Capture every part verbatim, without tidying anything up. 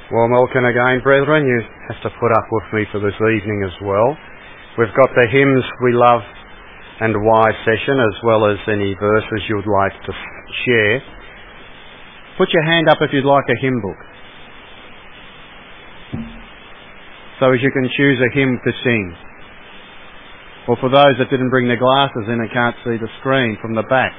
Well, welcome again, brethren. You have to put up with me for this evening as well. We've got the hymns we love and why session, as well as any verses you'd like to share. Put your hand up if you'd like a hymn book, so as you can choose a hymn to sing. Or for those that didn't bring their glasses in and can't see the screen from the back.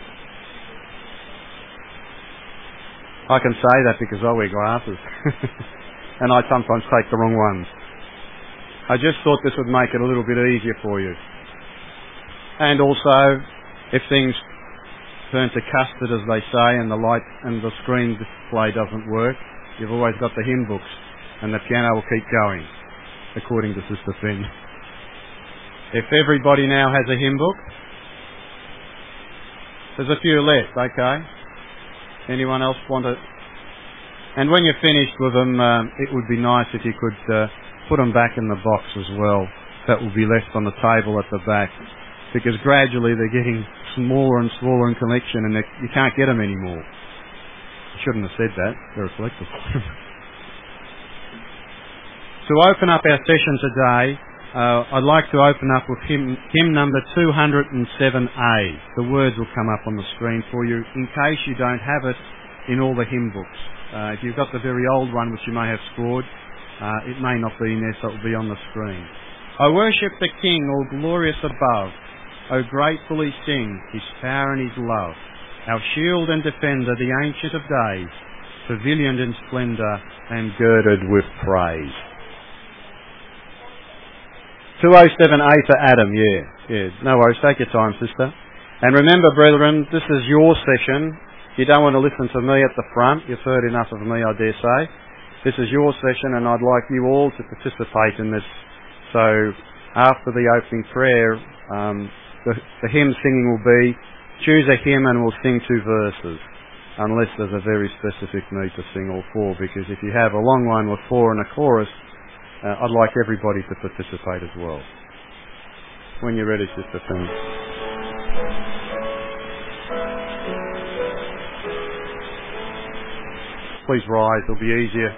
I can say that because I wear glasses and I sometimes take the wrong ones. I just thought this would make it a little bit easier for you. And also, if things turn to custard, as they say, and the light and the screen display doesn't work, you've always got the hymn books and the piano will keep going, according to Sister Finn. If everybody now has a hymn book, there's a few left, okay? Anyone else want to? And when you're finished with them, um, it would be nice if you could uh, put them back in the box as well. That will be left on the table at the back, because gradually they're getting smaller and smaller in collection, and you can't get them anymore. I shouldn't have said that. They're a collectible. To open up our session today, uh, I'd like to open up with hymn, hymn number two hundred seven A. The words will come up on the screen for you in case you don't have it in all the hymn books. Uh, if you've got the very old one, which you may have scored, uh, it may not be in there, so it will be on the screen. I worship the King, all glorious above. O gratefully sing his power and his love. Our shield and defender, the Ancient of Days, pavilioned in splendour and girded with praise. two oh seven A for Adam, yeah. yeah. No worries, take your time, sister. And remember, brethren, this is your session. You don't want to listen to me at the front. You've heard enough of me, I dare say. This is your session, and I'd like you all to participate in this. So, after the opening prayer, um, the, the hymn singing will be, choose a hymn and we'll sing two verses, unless there's a very specific need to sing all four, because if you have a long one with four and a chorus, Uh, I'd like everybody to participate as well. When you're ready, Sister Finn. Please rise, it'll be easier.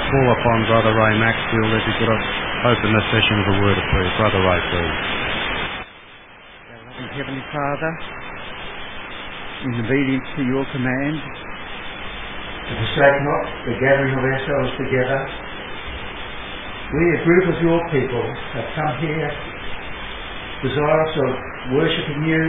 call upon Brother Ray Maxfield if he could open the session with a word of prayer. Brother Ray, please. Our Heavenly Father, in obedience to your command, to forsake not the gathering of ourselves together, we, a group of your people, have come here desirous of worshipping you,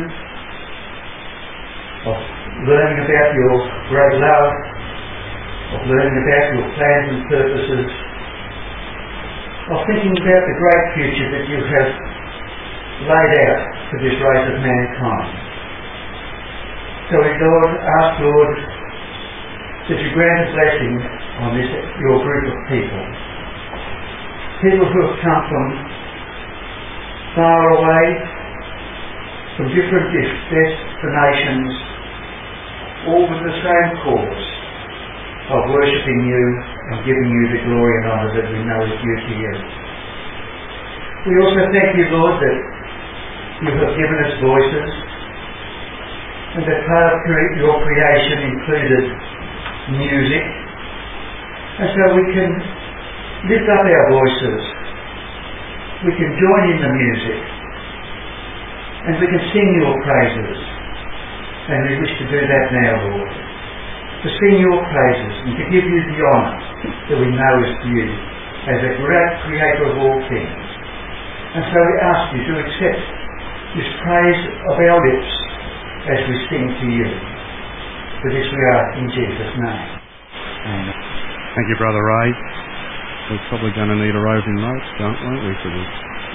of learning about your great love, of learning about your plans and purposes, of thinking about the great future that you have laid out for this race of mankind. So we, Lord, ask, Lord, that you grant a blessing on this, your group of people. People who have come from far away, from different destinations, all with the same cause of worshipping you and giving you the glory and honour that we know is due to you. We also thank you, Lord, that you have given us voices, and that part of your creation included music, and so we can lift up our voices, we can join in the music, and we can sing your praises, and we wish to do that now, Lord, to sing your praises and to give you the honour that we know is due as a great creator of all things. And so we ask you to accept this praise of our lips as we sing to you. For this we ask in Jesus' name. Amen. Thank you, Brother Ray. We're probably going to need a roving note, don't we, for this?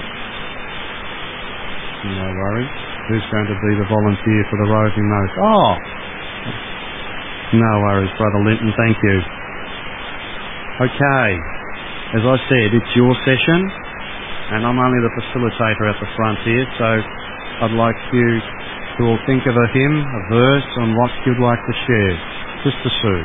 No worries. Who's going to be the volunteer for the roving note? Oh! No worries, Brother Linton, thank you. Okay. As I said, it's your session, and I'm only the facilitator at the front here, so I'd like you to all think of a hymn, a verse, on what you'd like to share. Sister Sue.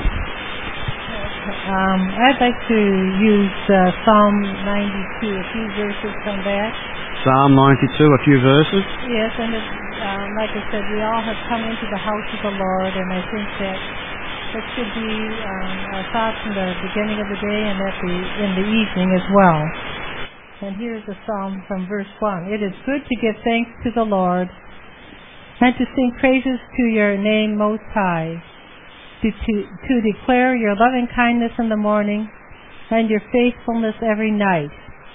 Um, I'd like to use uh, Psalm ninety-two, a few verses from that. Psalm ninety-two, a few verses? Yes, and it, um, like I said, we all have come into the house of the Lord, and I think that that should be um, our thoughts in the beginning of the day and at the in the evening as well. And here's a psalm from verse one. It is good to give thanks to the Lord and to sing praises to your name most high, to, to, to declare your loving kindness in the morning and your faithfulness every night.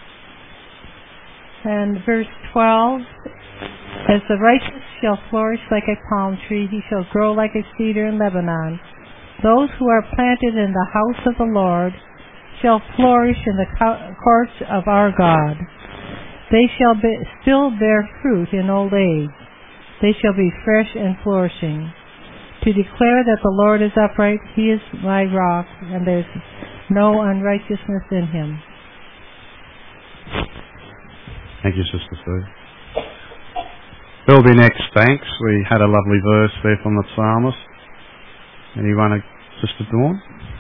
And verse twelve, as the righteous shall flourish like a palm tree, he shall grow like a cedar in Lebanon. Those who are planted in the house of the Lord shall flourish in the courts of our God. They shall be, still bear fruit in old age. They shall be fresh and flourishing. To declare that the Lord is upright, he is my rock, and there's no unrighteousness in him. Thank you, Sister Sue. Who'll be next? Thanks. We had a lovely verse there from the psalmist. Anyone, Sister Dawn?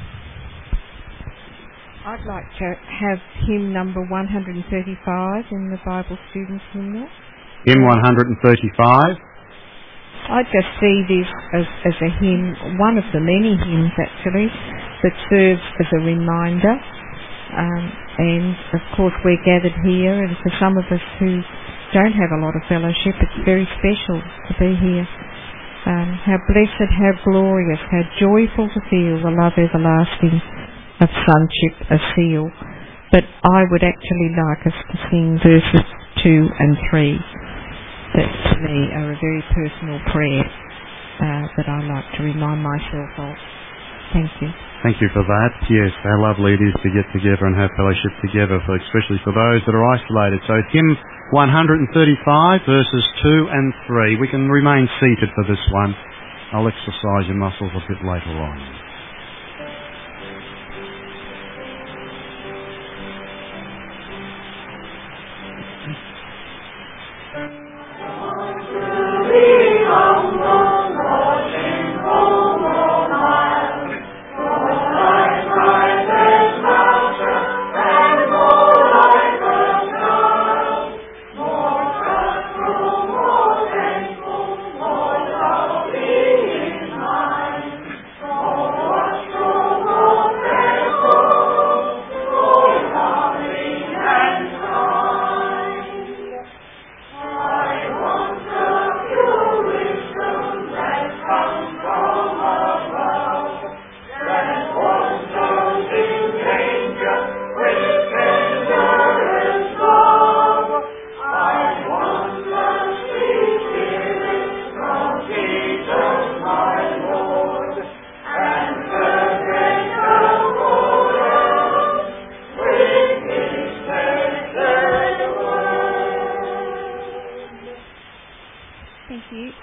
I'd like to have hymn number one hundred thirty-five in the Bible Students' Hymnal. Hymn one hundred thirty-five. I just see this as, as a hymn, one of the many hymns actually, that serves as a reminder. Um, and of course we're gathered here, and for some of us who don't have a lot of fellowship, it's very special to be here. Um, how blessed, how glorious, how joyful to feel the love everlasting of sonship a seal. But I would actually like us to sing verses two and three that to me are a very personal prayer uh, that I like to remind myself of. Thank you. Thank you for that. Yes, how lovely it is to get together and have fellowship together, for, especially for those that are isolated. So hymn one hundred thirty-five, verses two and three. We can remain seated for this one. I'll exercise your muscles a bit later on. Oh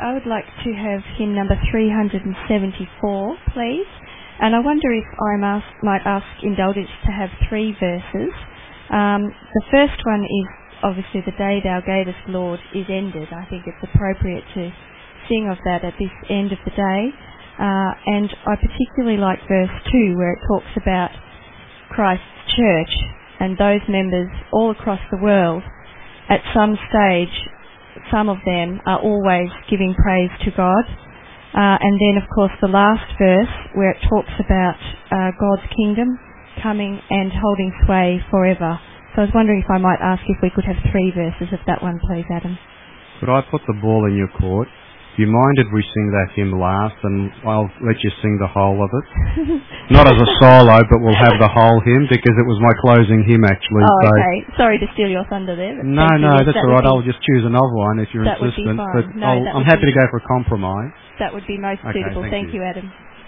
I would like to have hymn number three hundred seventy-four, please. And I wonder if I must, might ask indulgence to have three verses. Um, the first one is obviously the day thou gavest, Lord, is ended. I think it's appropriate to sing of that at this end of the day. Uh, and I particularly like verse two, where it talks about Christ's church and those members all across the world. At some stage, some of them are always giving praise to God. Uh, and then, of course, the last verse, where it talks about uh, God's kingdom coming and holding sway forever. So I was wondering if I might ask if we could have three verses of that one, please, Adam. Could I put the ball in your court? Do you mind if we sing that hymn last, and I'll let you sing the whole of it? Not as a solo, but we'll have the whole hymn, because it was my closing hymn, actually. Oh, so okay. Sorry to steal your thunder there. But no, no, yes, that's that all right. be, I'll just choose another one if you're that insistent. Would be but fine. No, I'll, I'm happy be, to go for a compromise. That would be most okay, suitable. Thank, thank you. you, Adam.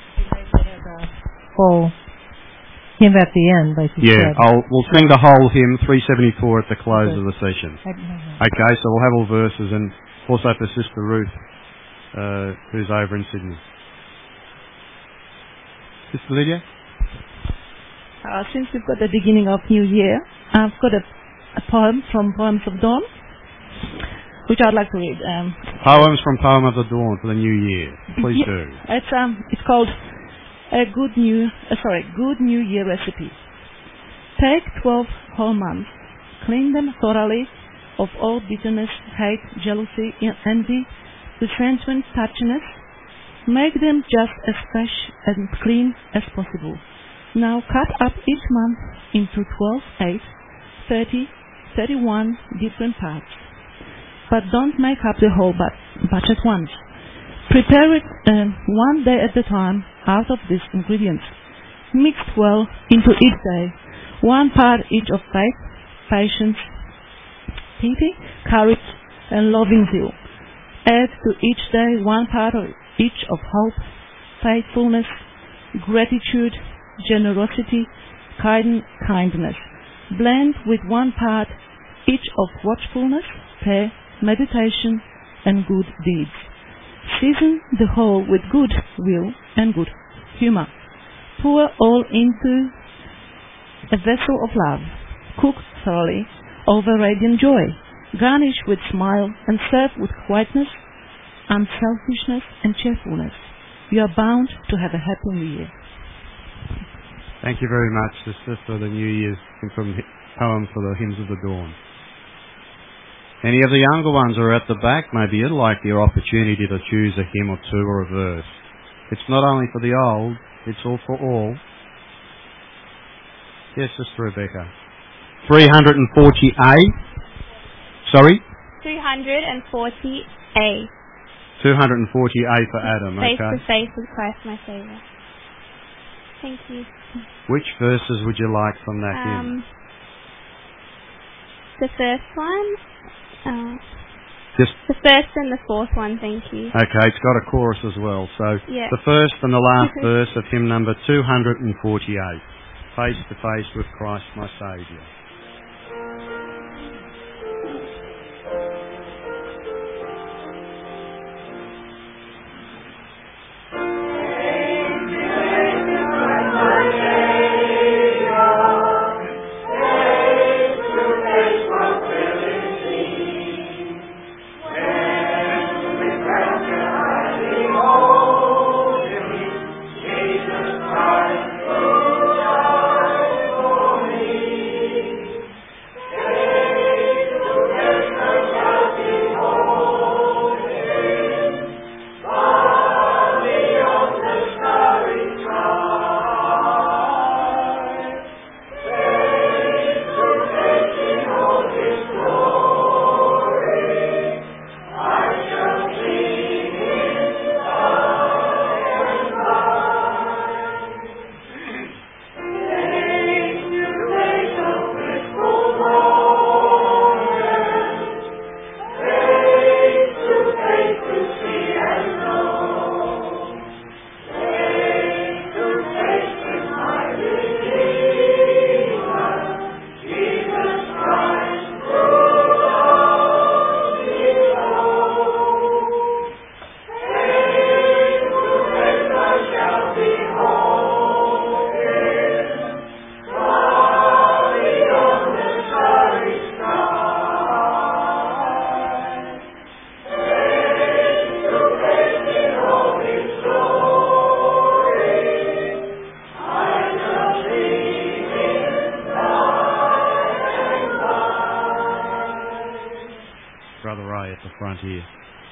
Whole hymn at the end, like you yeah, said. I'll, we'll sing the whole hymn, three seventy-four, at the close okay. of the session. Okay, so we'll have all verses, and also for Sister Ruth, Uh, who's over in Sydney. Sister Lydia? Uh, since we've got the beginning of New Year, I've got a, a poem from Poems of Dawn, which I'd like to read. Um, Poems from Poem of the Dawn for the New Year. Please yeah, do. It's um, it's called a good new, uh, sorry, good New Year recipe. Take twelve whole months, clean them thoroughly of all bitterness, hate, jealousy, envy, resentment, touchiness. Make them just as fresh and clean as possible. Now cut up each month into twelve, eight, thirty, thirty-one different parts. But don't make up the whole batch at once. Prepare it um, one day at a time out of these ingredients. Mix well into each day, one part each of faith, patience, pity, courage, and loving zeal. Add to each day one part of each of hope, faithfulness, gratitude, generosity, kind, kindness. Blend with one part each of watchfulness, prayer, meditation, and good deeds. Season the whole with good will and good humor. Pour all into a vessel of love. Cook thoroughly over radiant joy. Garnish with smile and serve with quietness, unselfishness, and cheerfulness. You are bound to have a happy New Year. Thank you very much, Sister, for the New Year's from poem for the Hymns of the Dawn. Any of the younger ones are at the back. Maybe you'd like the opportunity to choose a hymn or two or a verse. It's not only for the old, it's all for all. Yes, Sister Rebecca. three hundred forty A. Sorry? three hundred forty A. two hundred forty A for Adam, face okay. Face to face with Christ my Saviour. Thank you. Which verses would you like from that um, hymn? The first one. Uh, Just the first and the fourth one, thank you. Okay, it's got a chorus as well. So yeah. The first and the last verse of hymn number two hundred forty-eight. Face to face with Christ my Saviour. Christ, at the front here.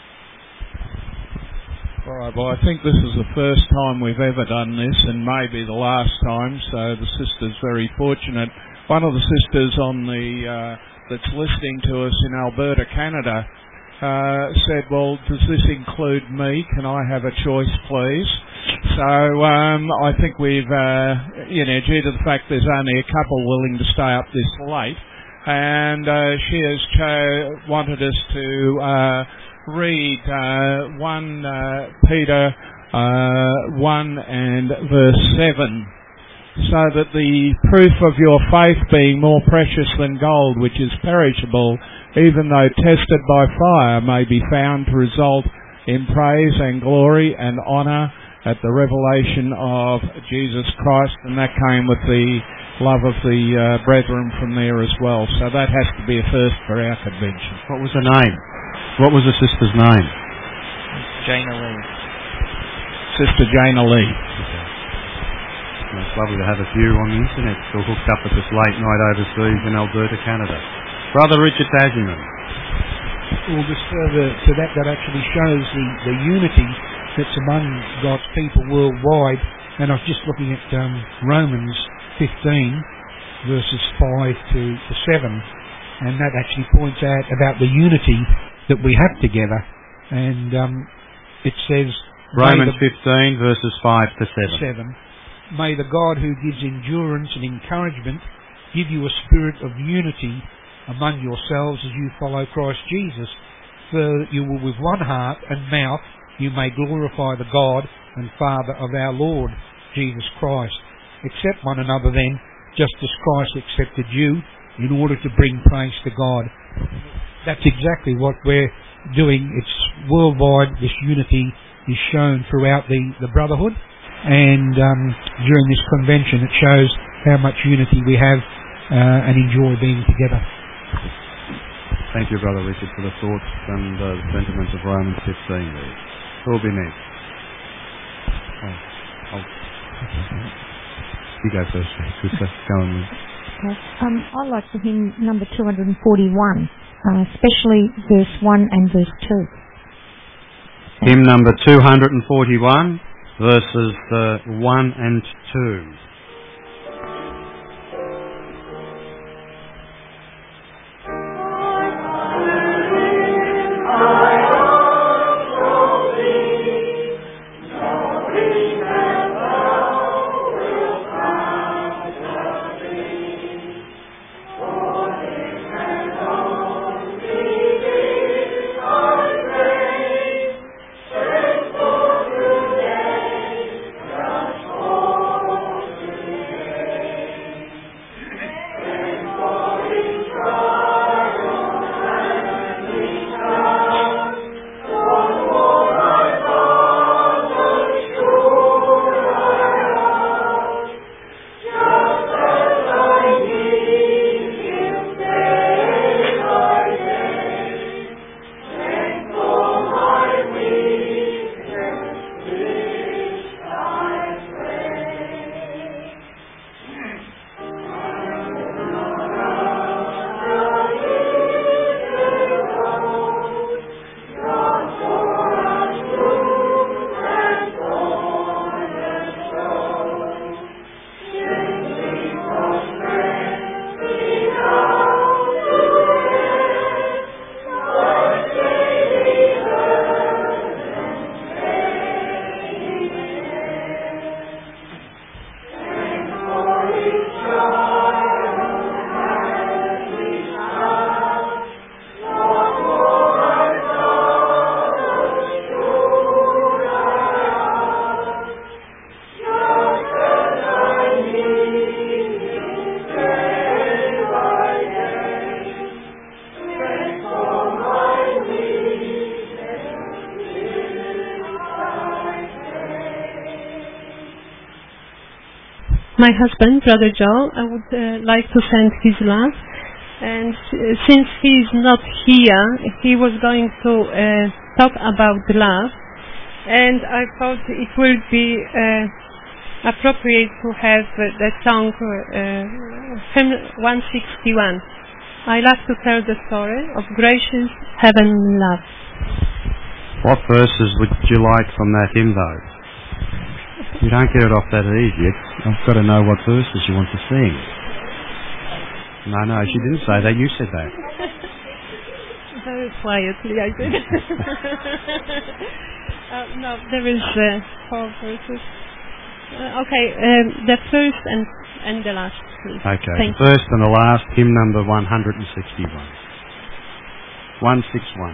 All right, well, I think this is the first time we've ever done this, and maybe the last time, so the sister's very fortunate. One of the sisters on the uh, that's listening to us in Alberta, Canada, uh, said, well, does this include me? Can I have a choice, please? So um, I think we've, uh, you know, due to the fact there's only a couple willing to stay up this late, and uh, she has cho- wanted us to uh, read uh, one uh, Peter uh, one and verse seven, so that the proof of your faith being more precious than gold, which is perishable, even though tested by fire, may be found to result in praise and glory and honour at the revelation of Jesus Christ. And that came with the love of the uh, brethren from there as well. So that has to be a first for our convention. What was her name? What was the sister's name? Jana Lee. Sister Jana Lee. Okay. It's lovely to have a few on the internet still hooked up at this late night overseas in Alberta, Canada. Brother Richard Tasman. Well, just further to that, that actually shows the, the unity that's among God's people worldwide. And I was just looking at um, Romans fifteen, verses five to, to seven, and that actually points out about the unity that we have together. And um, it says... Romans fifteen, verses five to seven. seven. May the God who gives endurance and encouragement give you a spirit of unity among yourselves as you follow Christ Jesus, so that you will with one heart and mouth you may glorify the God and Father of our Lord Jesus Christ. Accept one another then, just as Christ accepted you, in order to bring praise to God. That's exactly what we're doing. It's worldwide. This unity is shown throughout the, the brotherhood, and um, during this convention it shows how much unity we have uh, and enjoy being together. Thank you, Brother Richard, for the thoughts and uh, the sentiments of Romans fifteen there. Who will be next? Oh, I'll... You go first, sister. Go on. Okay. Um, I like the hymn number two hundred forty-one, uh, especially verse one and verse two. Hymn number two hundred forty-one, verses uh, one and two. My husband, Brother Joel, I would uh, like to send his love. And uh, since he is not here, he was going to uh, talk about love. And I thought it will be uh, appropriate to have uh, the song uh, hymn one sixty-one, I love to tell the story of gracious heavenly love. What verses would you like from that hymn, though? You don't get it off that easy. It's, I've got to know what verses you want to sing. No, no, she didn't say that. You said that. Very quietly, I did. uh, no, there is uh, four verses. Uh, okay, um, the first and, and the last, please. Okay, Thank the first and the last, hymn number one hundred sixty-one. one sixty-one.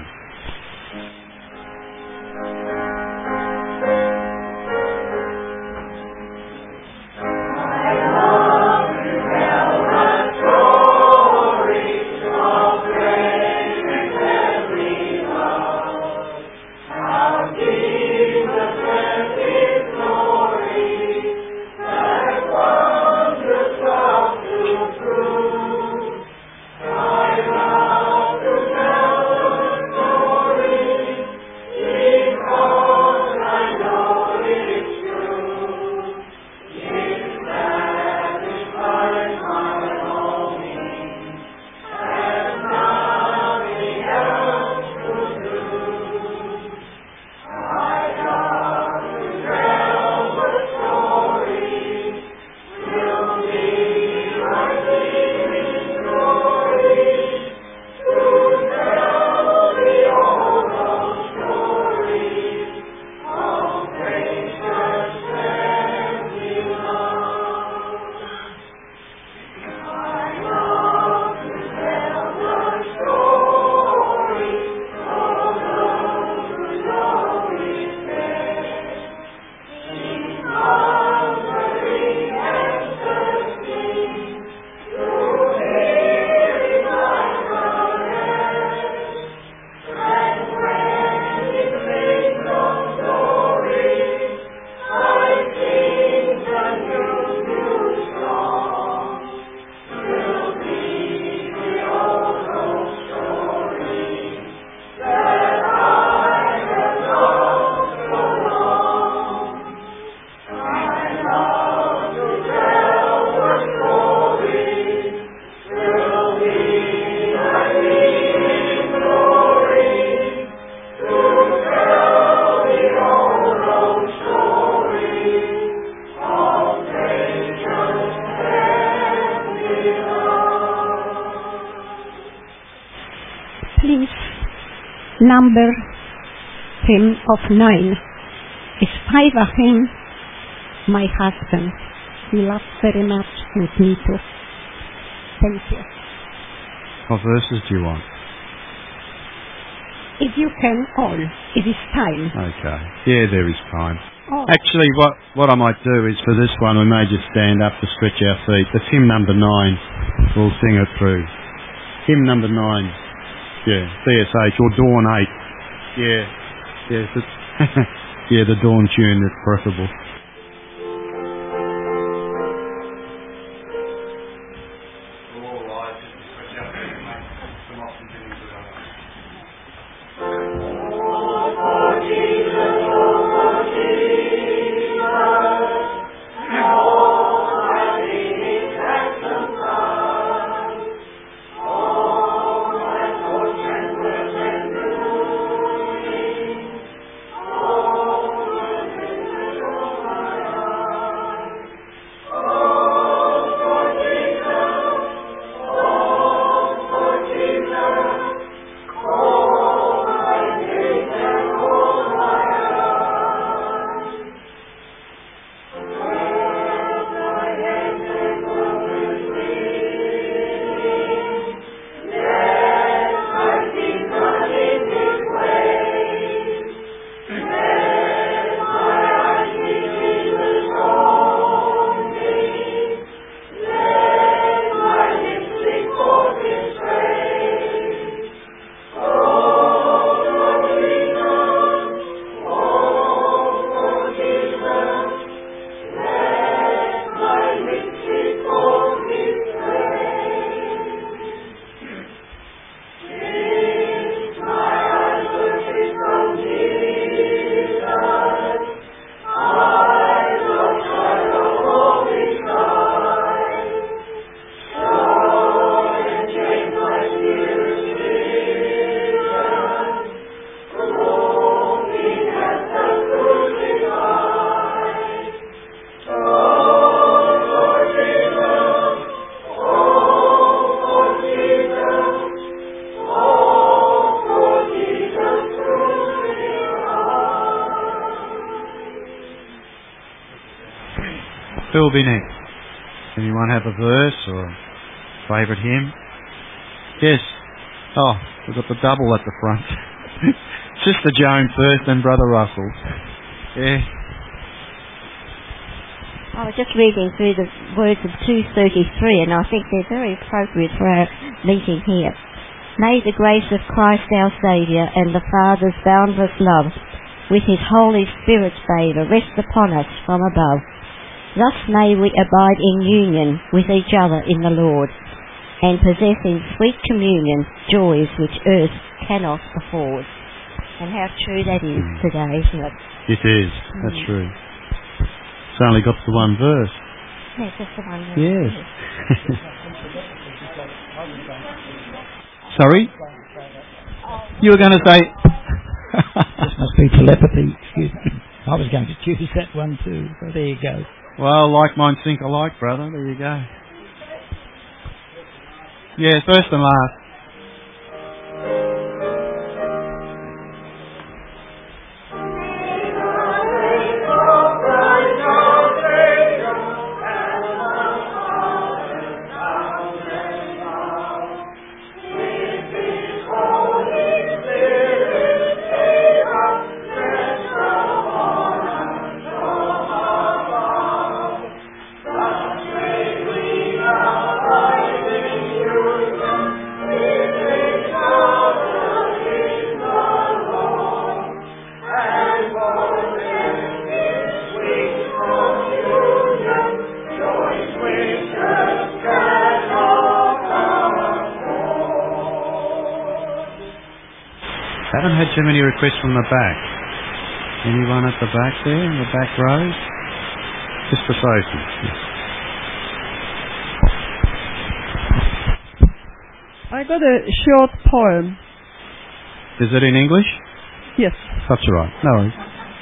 Number hymn of nine is five of him, my husband. He loves very much with me too. Thank you. What verses do you want? If you can all, it is time. Okay. Yeah, there is time. Oh. Actually, what, what I might do is for this one, we may just stand up to stretch our feet. That's hymn number nine. We'll sing it through. Hymn number nine. Yeah, C S H, or Dawn eight. Yeah, yeah, yeah, the Dawn tune is preferable. Who will be next? Anyone have a verse or a favourite hymn? Yes. Oh, we've got the double at the front. Sister Joan first, then Brother Russell. Yeah. I was just reading through the words of two thirty-three, and I think they're very appropriate for our meeting here. May the grace of Christ our Saviour and the Father's boundless love, with his Holy Spirit's favour, rest upon us from above. Thus may we abide in union with each other in the Lord, and possess in sweet communion joys which earth cannot afford. And how true that is mm. today, isn't it? It is. Mm. That's true. It's only got the one verse. Yeah, just the one verse. Yes. Sorry? You were going to say... This must be telepathy. Excuse me. I was going to choose that one too. So there you go. Well, like mine sink alike, brother. There you go. Yeah, first and last. Haven't had too many requests from the back. Anyone at the back there, in the back row? Sister Sophie. I got a short poem. Is it in English? Yes. That's all right. No worries.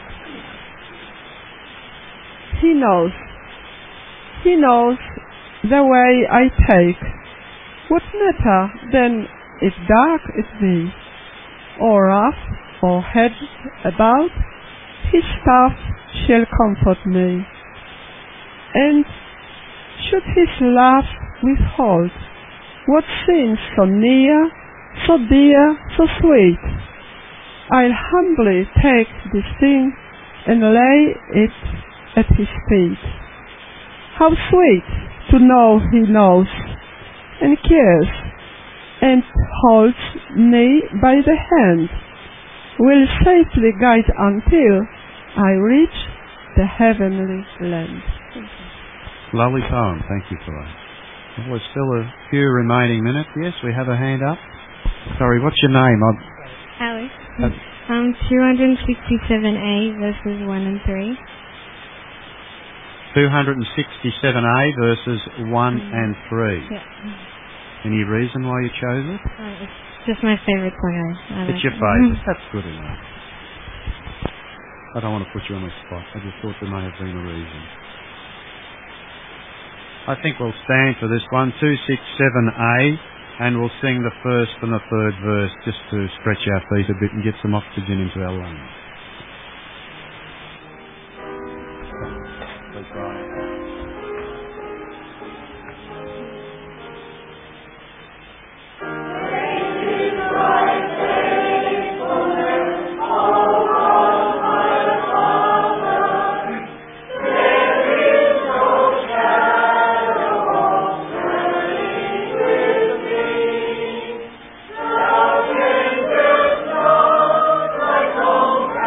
He knows. He knows the way I take. What matter then if dark it be, or rough, or hedged about, his staff shall comfort me. And should his love withhold what seems so near, so dear, so sweet, I'll humbly take this thing and lay it at his feet. How sweet to know he knows and cares, and holds me by the hand, will safely guide until I reach the heavenly land. Lovely poem. Thank you for that. Well, there's still a few remaining minutes. Yes, we have a hand up. Sorry, what's your name? Alice. Uh, um, two sixty-seven A, verses one and three. two sixty-seven A, verses one mm-hmm. and three. Yeah. Any reason why you chose it? Uh, it's just my favourite song. I, I it's your favourite. That's good enough. I don't want to put you on the spot. I just thought there may have been a reason. I think we'll stand for this one, two sixty-seven A, and we'll sing the first and the third verse just to stretch our feet a bit and get some oxygen into our lungs. Please rise. Come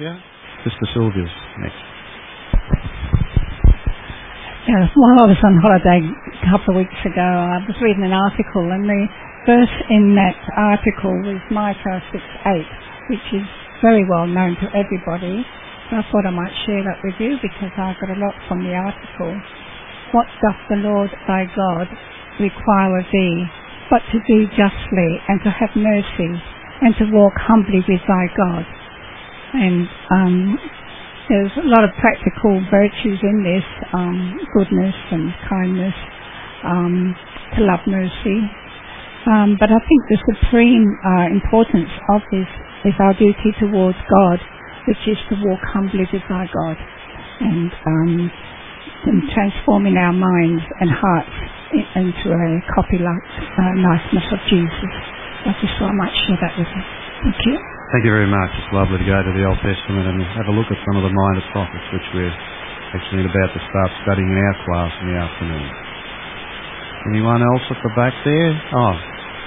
Sylvia. Sister Sylvia's next. Yeah, while I was on holiday a couple of weeks ago, I was reading an article, and the verse in that article was Micah six eight, which is very well known to everybody. So I thought I might share that with you because I got a lot from the article. What doth the Lord thy God require of thee, but to do justly, and to have mercy, and to walk humbly with thy God? And um, there's a lot of practical virtues in this, um, goodness and kindness, um, to love mercy. Um, but I think the supreme uh, importance of this is our duty towards God, which is to walk humbly with our God and, um, and transforming our minds and hearts into a copy-like uh, niceness of Jesus. I just thought I might share that with you. Thank you. Thank you very much. It's lovely to go to the Old Testament and have a look at some of the minor prophets, which we're actually about to start studying in our class in the afternoon. Anyone else at the back there? Oh,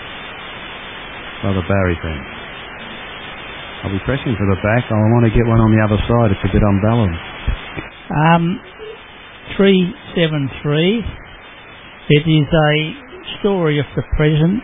Brother Barry, thanks. I'll be pressing for the back. I want to get one on the other side. It's a bit unbalanced. Um, three seven three. It is a story of the present,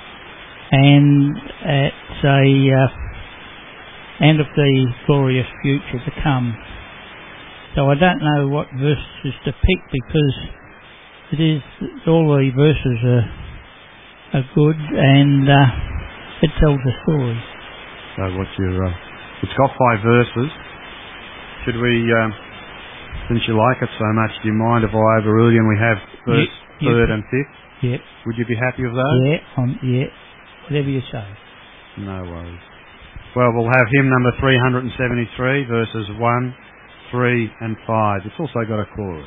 and it's a uh, and of the glorious future to come. So I don't know what verses to pick because it is all the verses are are good and uh, it tells a story. So what's your? Uh, it's got five verses. Should we, um, since you like it so much, do you mind if I overrule you and we have verse yep, third yep. and fifth? Yep. Would you be happy with those? Yeah. On, yeah. Whatever you say. No worries. Well, we'll have hymn number three seventy-three, verses one, three, and five. It's also got a chorus.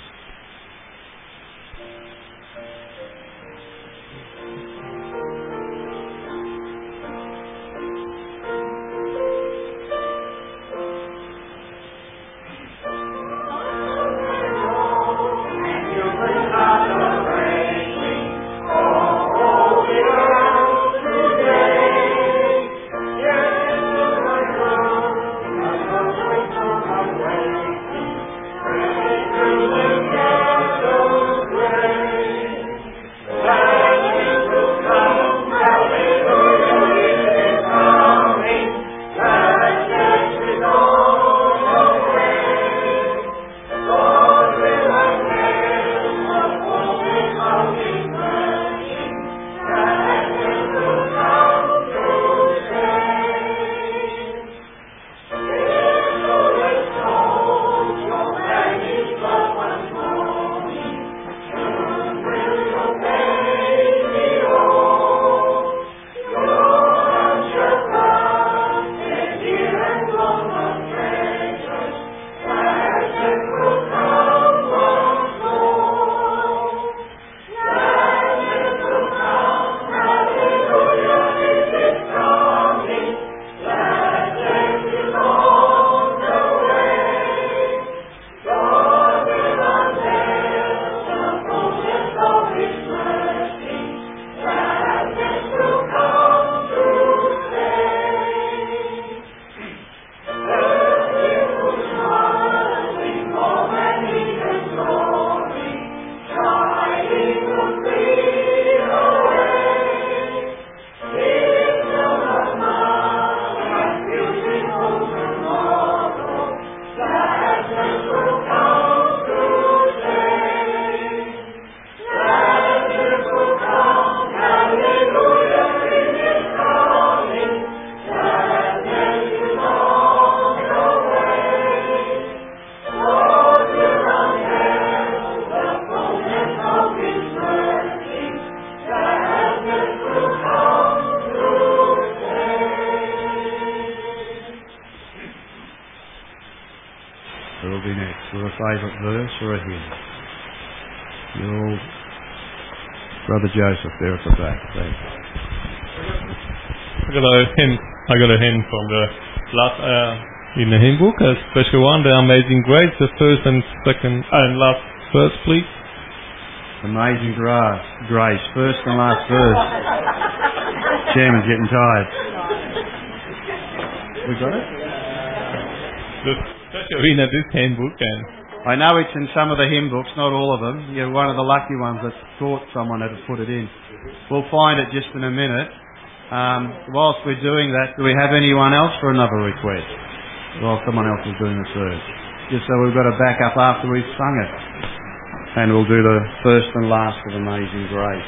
Favourite verse or a hymn? Your Brother Joseph there at the back. Thanks. I got a hymn. I got a hymn from the last uh, in the hymn book, a special one, the Amazing Grace, the first and second and last verse, please. Amazing grace, grace, first and last verse. Chairman's getting tired. We got it? especially in this handbook. And I know it's in some of the hymn books, not all of them. You're one of the lucky ones that thought someone had put it in. We'll find it just in a minute. Um, whilst we're doing that, do we have anyone else for another request? While someone else is doing the search. Just so we've got a back up after we've sung it. And we'll do the first and last of Amazing Grace.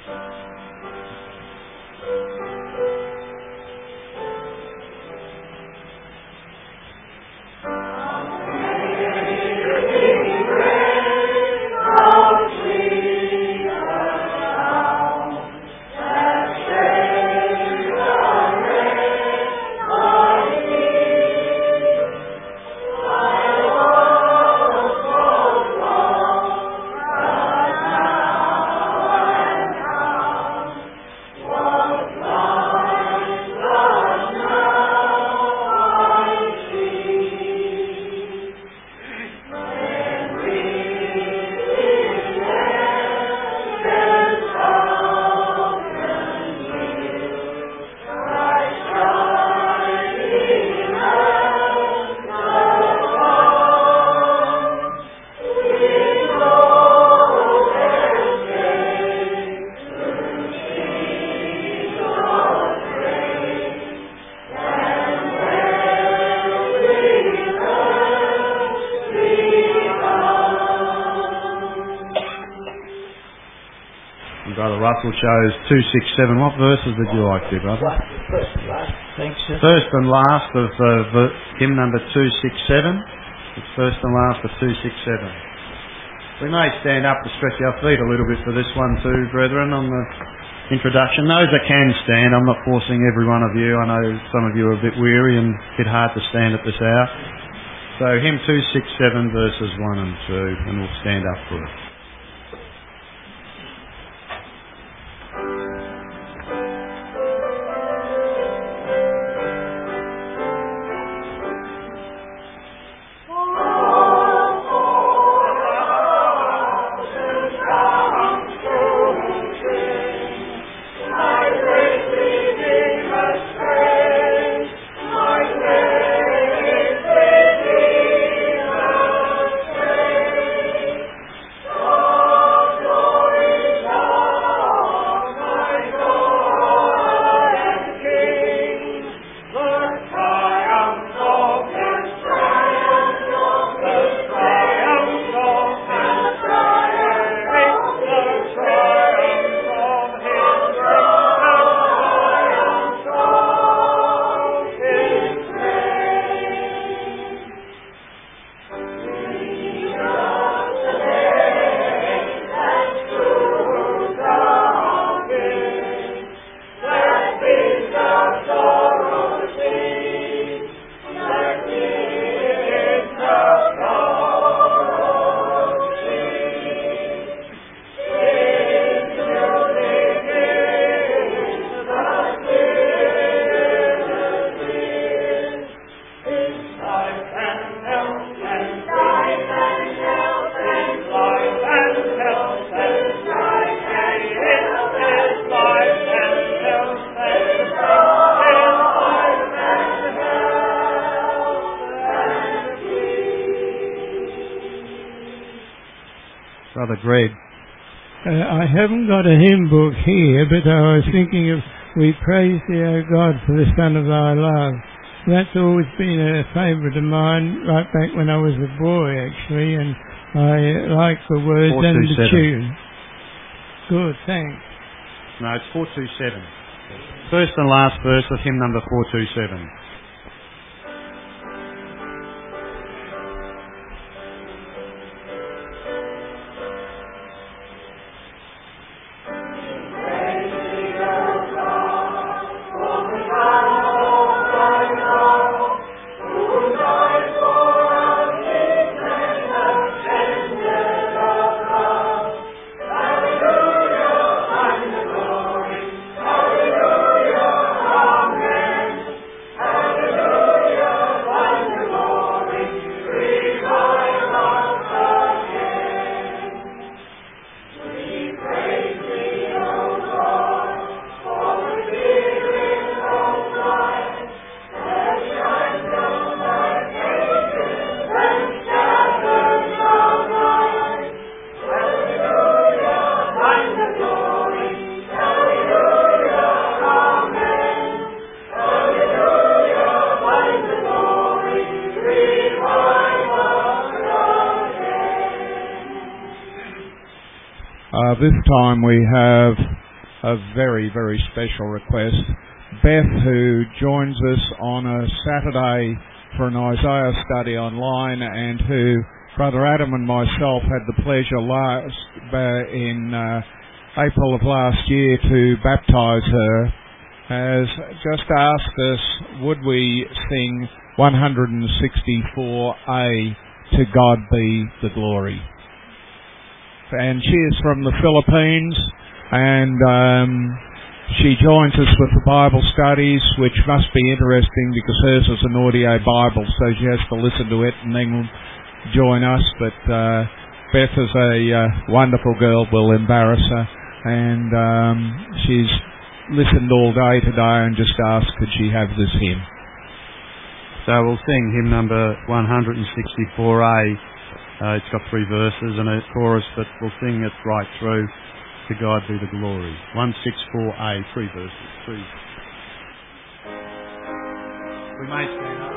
Russell chose two six seven. What verses did you like there, brother? First and last. Thanks, sir. First and last of uh, ver- hymn number two six seven. It's first and last of two six seven. We may stand up to stretch our feet a little bit for this one too, brethren, on the introduction. Those that can stand, I'm not forcing every one of you. I know some of you are a bit weary and a bit hard to stand at this hour. So hymn two six seven verses one and two, and we'll stand up for it. Brother Greg. Uh, I haven't got a hymn book here, but I was thinking of "We Praise Thee, O God, for the Son of Thy Love." That's always been a favourite of mine, right back when I was a boy, actually, and I like the words and the tune. Good, thanks. No, it's four two seven. First and last verse of hymn number four two seven. Hallelujah, amen. Uh, this time we have a very, very special request. Beth, who joins us on a Saturday for an Isaiah study online, and who Brother Adam and myself had the pleasure last uh, in uh, April of last year to baptise her, has just asked us, would we sing one sixty-four A, To God Be the Glory. And she is from the Philippines, and um, she joins us with the Bible studies, which must be interesting because hers is an audio Bible, so she has to listen to it and then join us. But uh, Beth is a uh, wonderful girl, we'll embarrass her, and um, she's listened all day today and just asked could she have this hymn. So we'll sing hymn number one sixty-four A. Uh, it's got three verses and a chorus, but we'll sing it right through. To God be the glory. one sixty-four A, three verses. Three. We may stand up.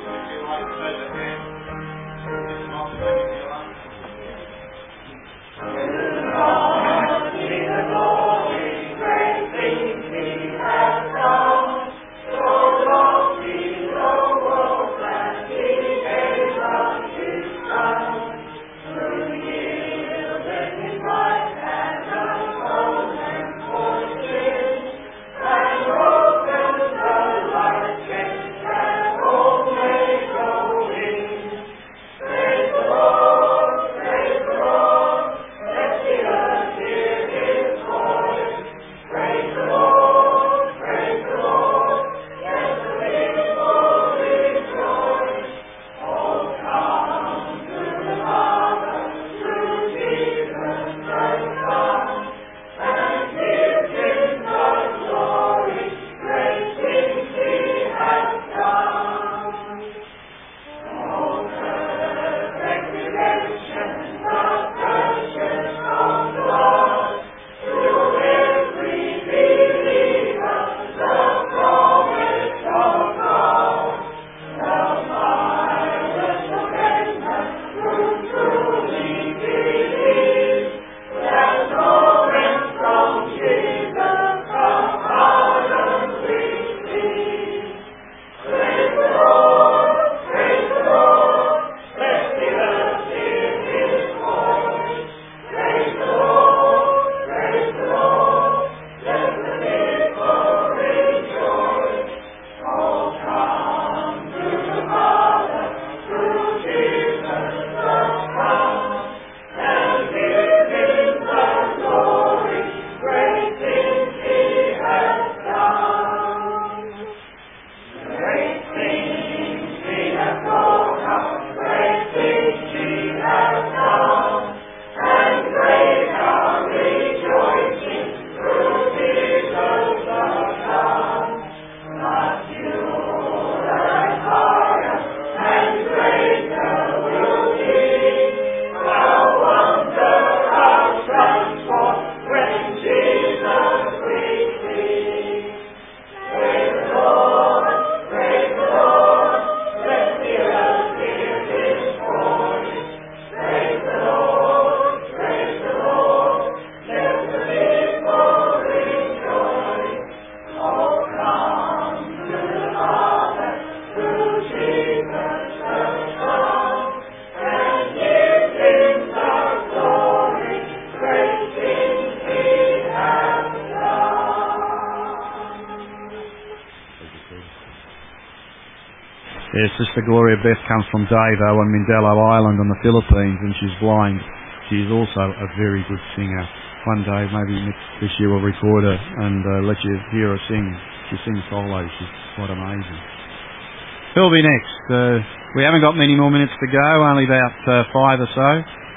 Yes, Sister Gloria Beth comes from Davao on Mindelo Island on the Philippines, and she's blind. She is also a very good singer. One day, maybe next this year, we'll record her and uh, let you hear her sing. She sings solos. She's quite amazing. Who'll be next? Uh, we haven't got many more minutes to go, only about uh, five or so.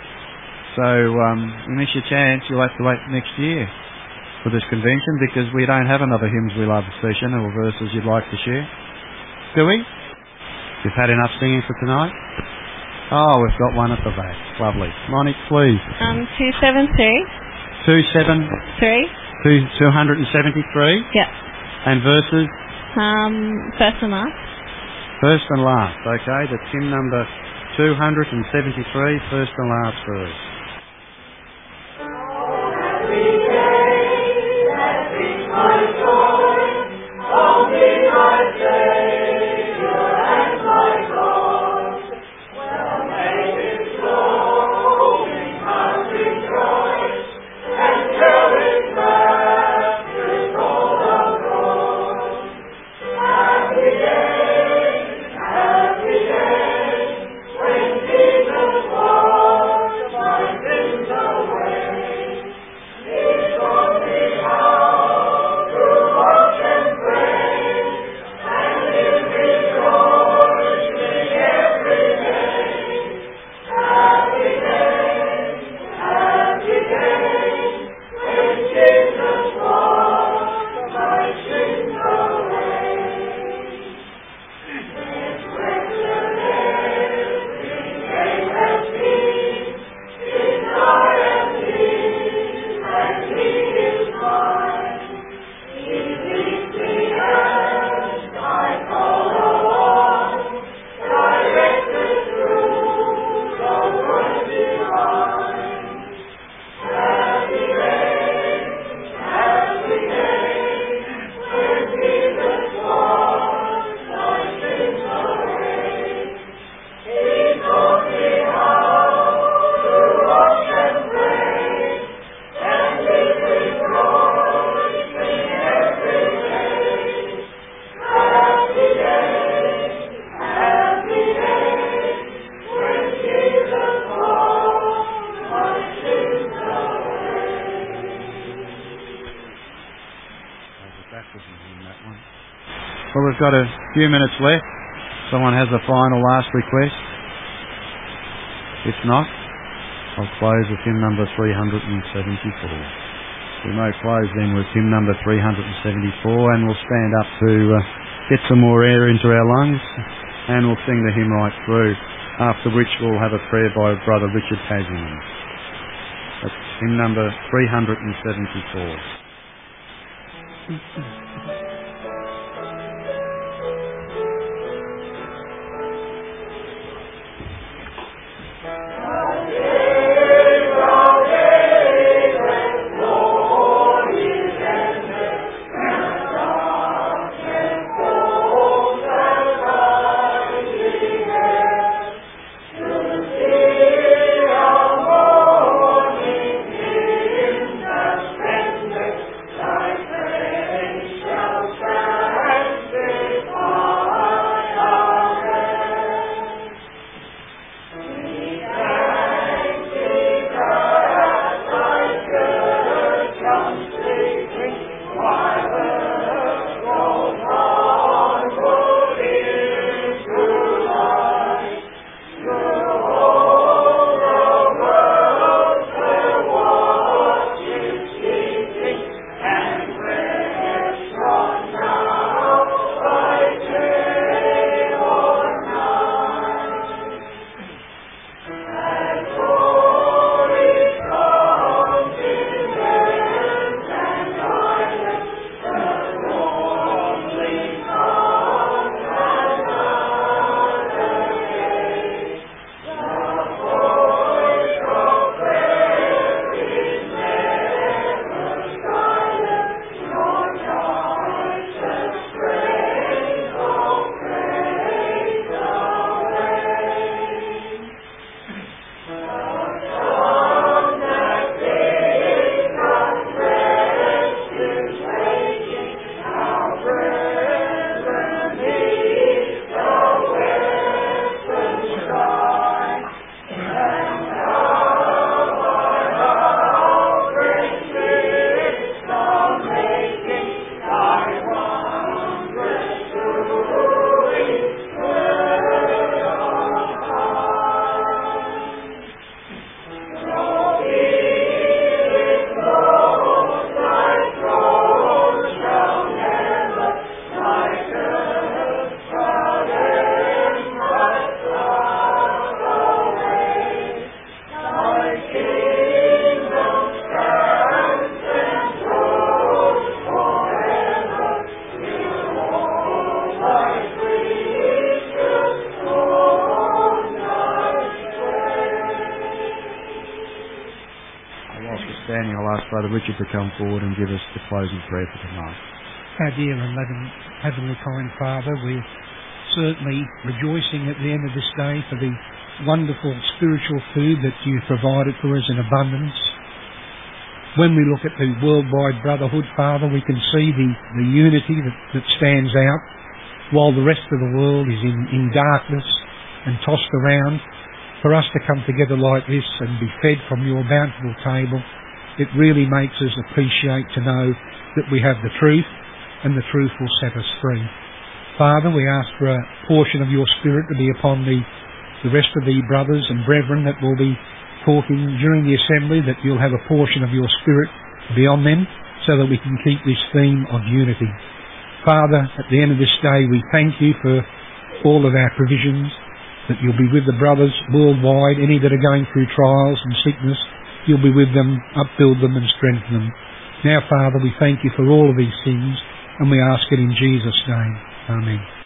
So um, you miss your chance. You'll have to wait next year for this convention because we don't have another Hymns We Love session or verses you'd like to share. Do we? You've had enough singing for tonight? Oh, we've got one at the back. Lovely. Monique, please. Um, two seven three. Two seven Three. Two two hundred and seventy-three. Yeah. And verses. Um, first and last. First and last. Okay, that's hymn number two hundred and seventy-three. First and last verse. Well, we've got a few minutes left. Someone has a final last request? If not, I'll close with hymn number three hundred seventy-four. We may close then with hymn number three hundred seventy-four, and we'll stand up to uh, get some more air into our lungs, and we'll sing the hymn right through, after which we'll have a prayer by Brother Richard Tasman. That's hymn number three hundred seventy-four. Thy Daniel, I'll ask Brother Richard to come forward and give us the closing prayer for tonight. Our dear and loving Heavenly kind Father, we're certainly rejoicing at the end of this day for the wonderful spiritual food that you provided for us in abundance. When we look at the worldwide brotherhood, Father, we can see the, the unity that, that stands out while the rest of the world is in, in darkness and tossed around. For us to come together like this and be fed from your bountiful table, it really makes us appreciate to know that we have the truth, and the truth will set us free. Father, we ask for a portion of your Spirit to be upon the, the rest of the brothers and brethren that will be talking during the assembly, that you'll have a portion of your Spirit be on them so that we can keep this theme of unity. Father, at the end of this day, we thank you for all of our provisions, that you'll be with the brothers worldwide, any that are going through trials and sickness, you'll be with them, upbuild them and strengthen them. Now, Father, we thank you for all of these things, and we ask it in Jesus' name. Amen.